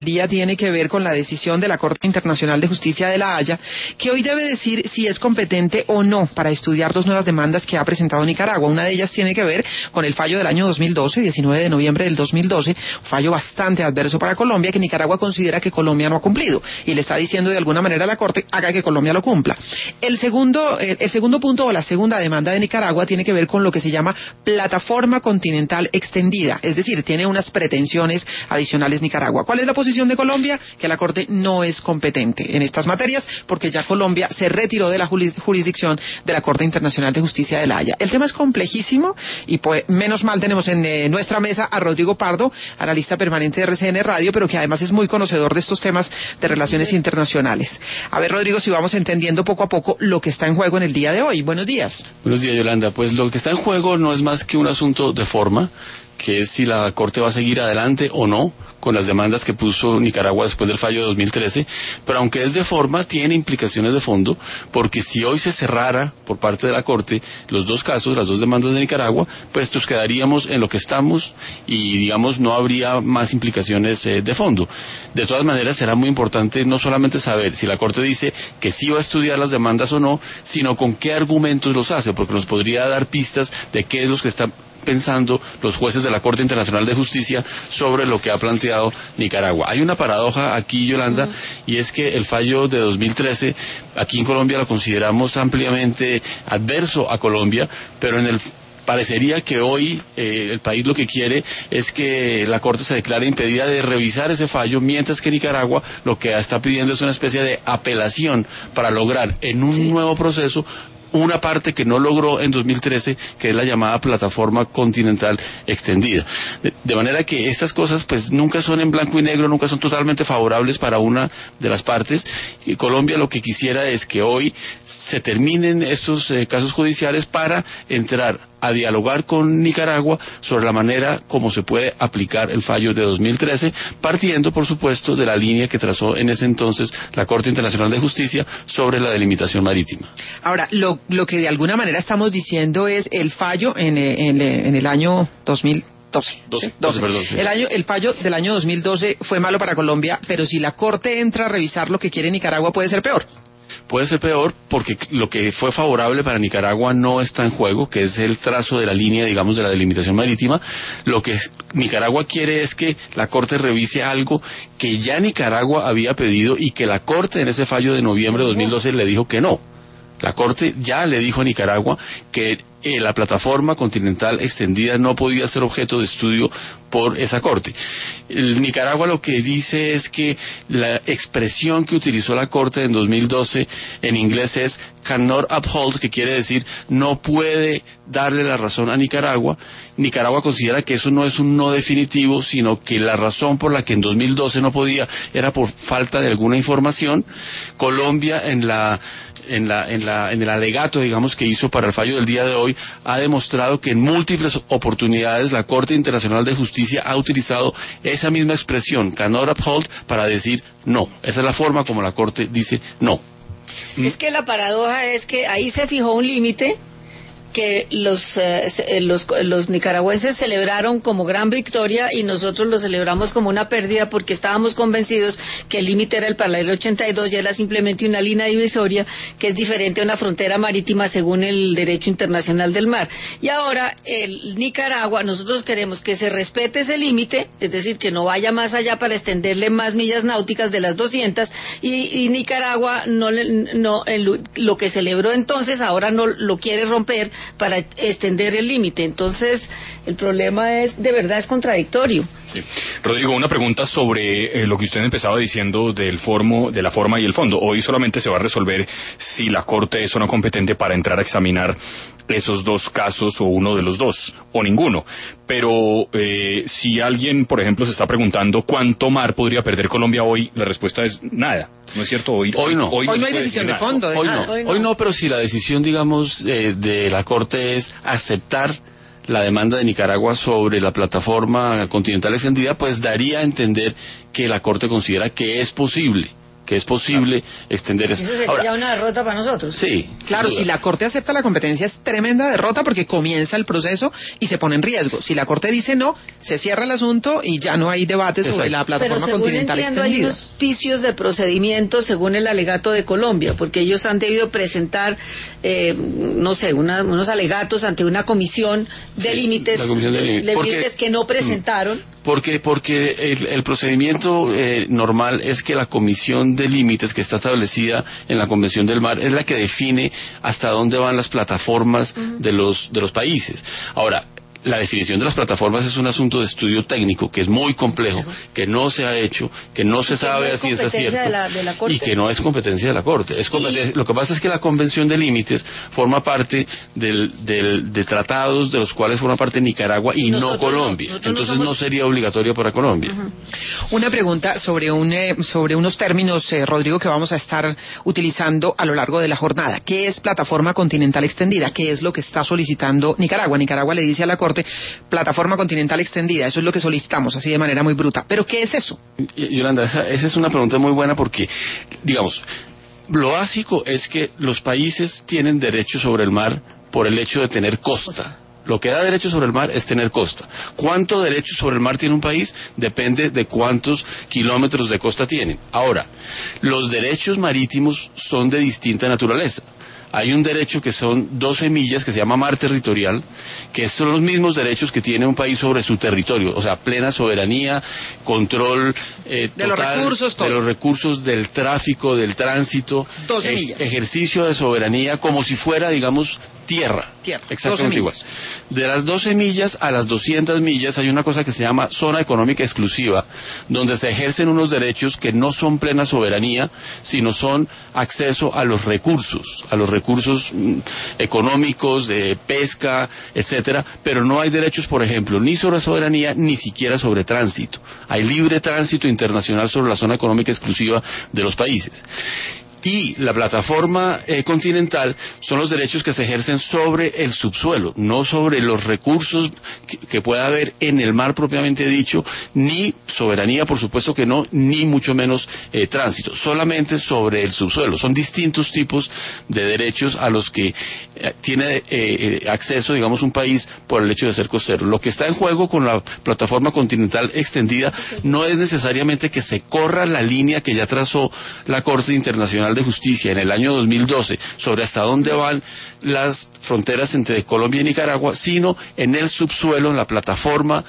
día tiene que ver con la decisión de la Corte Internacional de Justicia de La Haya, que hoy debe decir si es competente o no para estudiar dos nuevas demandas que ha presentado Nicaragua. Una de ellas tiene que ver con el fallo del año 2012, 19 de noviembre del 2012, un fallo bastante adverso para Colombia, que Nicaragua considera que Colombia no ha cumplido, y le está diciendo de alguna manera a la Corte, haga que Colombia lo cumpla. El segundo punto o la segunda demanda de Nicaragua tiene que ver con lo que se llama plataforma continental extendida, es decir, tiene unas pretensiones adicionales Nicaragua. ¿Cuál es la posición de Colombia? Que la Corte no es competente en estas materias porque ya Colombia se retiró de la jurisdicción de la Corte Internacional de Justicia de La Haya. El tema es complejísimo y pues menos mal tenemos en nuestra mesa a Rodrigo Pardo, analista permanente de RCN Radio, pero que además es muy conocedor de estos temas de relaciones internacionales. A ver, Rodrigo, si vamos entendiendo poco a poco lo que está en juego en el día de hoy. Buenos días. Buenos días, Yolanda. Pues lo que está en juego no es más que un asunto de forma, que es si la Corte va a seguir adelante o no con las demandas que puso Nicaragua después del fallo de 2013, pero aunque es de forma, tiene implicaciones de fondo, porque si hoy se cerrara por parte de la Corte los dos casos, las dos demandas de Nicaragua, pues nos quedaríamos en lo que estamos y, digamos, no habría más implicaciones de fondo. De todas maneras, será muy importante no solamente saber si la Corte dice que sí va a estudiar las demandas o no, sino con qué argumentos los hace, porque nos podría dar pistas de qué es lo que están pensando los jueces de la Corte Internacional de Justicia sobre lo que ha planteado Nicaragua. Hay una paradoja aquí, Yolanda, y es que el fallo de 2013, aquí en Colombia lo consideramos ampliamente adverso a Colombia, pero parecería que hoy el país lo que quiere es que la Corte se declare impedida de revisar ese fallo, mientras que Nicaragua lo que está pidiendo es una especie de apelación para lograr en un nuevo proceso una parte que no logró en 2013, que es la llamada plataforma continental extendida. De manera que estas cosas pues nunca son en blanco y negro, nunca son totalmente favorables para una de las partes. Y Colombia lo que quisiera es que hoy se terminen estos casos judiciales para entrar a dialogar con Nicaragua sobre la manera como se puede aplicar el fallo de 2013, partiendo, por supuesto, de la línea que trazó en ese entonces la Corte Internacional de Justicia sobre la delimitación marítima. Ahora, lo que de alguna manera estamos diciendo es el fallo en el año 2012. Perdón, sí. El fallo del año 2012 fue malo para Colombia, pero si la Corte entra a revisar lo que quiere Nicaragua, puede ser peor. Puede ser peor porque lo que fue favorable para Nicaragua no está en juego, que es el trazo de la línea, digamos, de la delimitación marítima. Lo que Nicaragua quiere es que la Corte revise algo que ya Nicaragua había pedido y que la Corte en ese fallo de noviembre de 2012 le dijo que no. La Corte ya le dijo a Nicaragua que la plataforma continental extendida no podía ser objeto de estudio por esa Corte. Nicaragua lo que dice es que la expresión que utilizó la Corte en 2012 en inglés es cannot uphold, que quiere decir no puede darle la razón a Nicaragua. Nicaragua considera que eso no es un no definitivo, sino que la razón por la que en 2012 no podía era por falta de alguna información. Colombia en el alegato, digamos, que hizo para el fallo del día de hoy, ha demostrado que en múltiples oportunidades la Corte Internacional de Justicia ha utilizado esa misma expresión, cannot uphold, para decir no. Esa es la forma como la Corte dice no. Es que la paradoja es que ahí se fijó un límite que los nicaragüenses celebraron como gran victoria y nosotros lo celebramos como una pérdida porque estábamos convencidos que el límite era el paralelo 82 y era simplemente una línea divisoria que es diferente a una frontera marítima según el derecho internacional del mar. Y ahora el Nicaragua, nosotros queremos que se respete ese límite, es decir, que no vaya más allá para extenderle más millas náuticas de las 200 y Nicaragua lo que celebró entonces ahora no lo quiere romper para extender el límite. Entonces el problema es, de verdad, es contradictorio. Sí. Rodrigo, una pregunta sobre lo que usted empezaba diciendo de la forma y el fondo. Hoy solamente se va a resolver si la Corte es o no competente para entrar a examinar esos dos casos o uno de los dos, o ninguno. Pero si alguien, por ejemplo, se está preguntando cuánto mar podría perder Colombia hoy, la respuesta es nada. ¿No es cierto? Hoy no hay decisión de fondo. Hoy no, pero si la decisión, digamos, de la Corte es aceptar la demanda de Nicaragua sobre la plataforma continental extendida, pues daría a entender que la Corte considera que es posible que es posible extender eso. Eso sería ya una derrota para nosotros. Sí. Claro, si la Corte acepta la competencia es tremenda derrota porque comienza el proceso y se pone en riesgo. Si la Corte dice no, se cierra el asunto y ya no hay debate sobre la plataforma continental extendida. Hay unos vicios de procedimiento según el alegato de Colombia, porque ellos han debido presentar, no sé, unos alegatos ante una comisión de límites, límites que no presentaron. Porque el procedimiento normal es que la comisión de límites que está establecida en la Convención del Mar es la que define hasta dónde van las plataformas de los países. Ahora, la definición de las plataformas es un asunto de estudio técnico que es muy complejo, que no se ha hecho, que no se sabe a ciencia cierta y que no es competencia de la Corte. Lo que pasa es que la Convención de Límites forma parte de tratados de los cuales forma parte Nicaragua y no Colombia. Entonces no sería obligatorio para Colombia. Una pregunta sobre unos términos, Rodrigo, que vamos a estar utilizando a lo largo de la jornada. ¿Qué es plataforma continental extendida? ¿Qué es lo que está solicitando Nicaragua? Nicaragua le dice a la Corte plataforma continental extendida, eso es lo que solicitamos, así de manera muy bruta. ¿Pero qué es eso? Yolanda, esa es una pregunta muy buena porque, digamos, lo básico es que los países tienen derecho sobre el mar por el hecho de tener costa. Lo que da derecho sobre el mar es tener costa. ¿Cuánto derecho sobre el mar tiene un país? Depende de cuántos kilómetros de costa tienen. Ahora, los derechos marítimos son de distinta naturaleza. Hay un derecho que son 12 millas, que se llama mar territorial, que son los mismos derechos que tiene un país sobre su territorio, o sea, plena soberanía, control total de los recursos, del tráfico, del tránsito, 12 millas. Ejercicio de soberanía como si fuera, digamos, tierra. Exactamente igual. De las 12 millas a las 200 millas hay una cosa que se llama zona económica exclusiva, donde se ejercen unos derechos que no son plena soberanía, sino son acceso a los recursos económicos, de pesca, etcétera, pero no hay derechos, por ejemplo, ni sobre soberanía, ni siquiera sobre tránsito. Hay libre tránsito internacional sobre la zona económica exclusiva de los países. Y la plataforma continental son los derechos que se ejercen sobre el subsuelo, no sobre los recursos que pueda haber en el mar propiamente dicho, ni soberanía, por supuesto que no, ni mucho menos tránsito, solamente sobre el subsuelo. Son distintos tipos de derechos a los que tiene acceso, digamos, un país por el hecho de ser costero. Lo que está en juego con la plataforma continental extendida no es necesariamente que se corra la línea que ya trazó la Corte Internacional de Justicia en el año 2012 sobre hasta dónde van las fronteras entre Colombia y Nicaragua, sino en el subsuelo, en la plataforma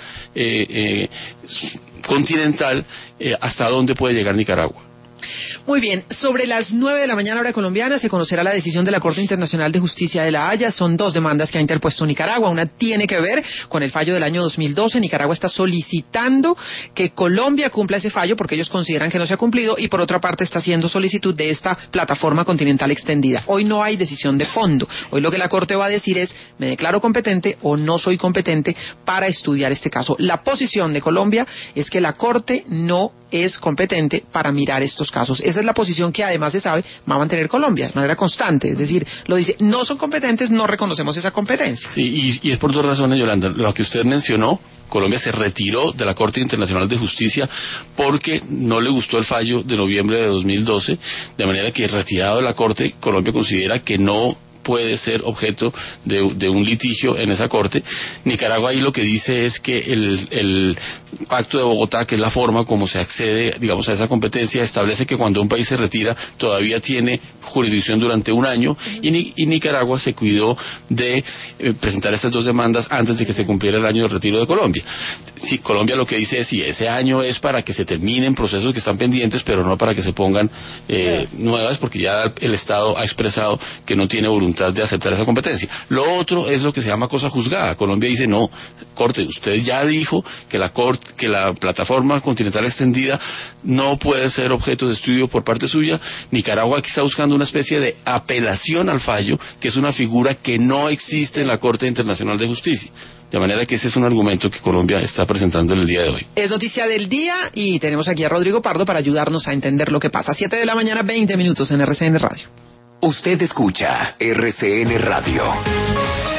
continental, hasta dónde puede llegar Nicaragua. Muy bien, sobre las 9 de la mañana hora colombiana se conocerá la decisión de la Corte Internacional de Justicia de La Haya. Son dos demandas que ha interpuesto Nicaragua. Una tiene que ver con el fallo del año 2012. Nicaragua está solicitando que Colombia cumpla ese fallo porque ellos consideran que no se ha cumplido, y por otra parte está haciendo solicitud de esta plataforma continental extendida. Hoy no hay decisión de fondo. Hoy lo que la Corte va a decir es: me declaro competente o no soy competente para estudiar este caso. La posición de Colombia es que la Corte no es competente para mirar estos casos. Esa es la posición que además se sabe va a mantener Colombia de manera constante. Es decir, lo dice, no son competentes, no reconocemos esa competencia. Sí, y es por dos razones, Yolanda. Lo que usted mencionó, Colombia se retiró de la Corte Internacional de Justicia porque no le gustó el fallo de noviembre de 2012, de manera que, retirado de la Corte, Colombia considera que no puede ser objeto de un litigio en esa corte. Nicaragua ahí lo que dice es que el Pacto de Bogotá, que es la forma como se accede, digamos, a esa competencia, establece que cuando un país se retira todavía tiene jurisdicción durante un año, y Nicaragua se cuidó de presentar estas dos demandas antes de que se cumpliera el año de retiro de Colombia. Sí, Colombia lo que dice es, sí, ese año es para que se terminen procesos que están pendientes, pero no para que se pongan nuevas, porque ya el Estado ha expresado que no tiene voluntad de aceptar esa competencia. Lo otro es lo que se llama cosa juzgada. Colombia dice, no, Corte, usted ya dijo que la plataforma continental extendida no puede ser objeto de estudio por parte suya. Nicaragua aquí está buscando una especie de apelación al fallo, que es una figura que no existe en la Corte Internacional de Justicia. De manera que ese es un argumento que Colombia está presentando en el día de hoy. Es noticia del día y tenemos aquí a Rodrigo Pardo para ayudarnos a entender lo que pasa. 7 de la mañana, 20 minutos en RCN Radio. Usted escucha RCN Radio.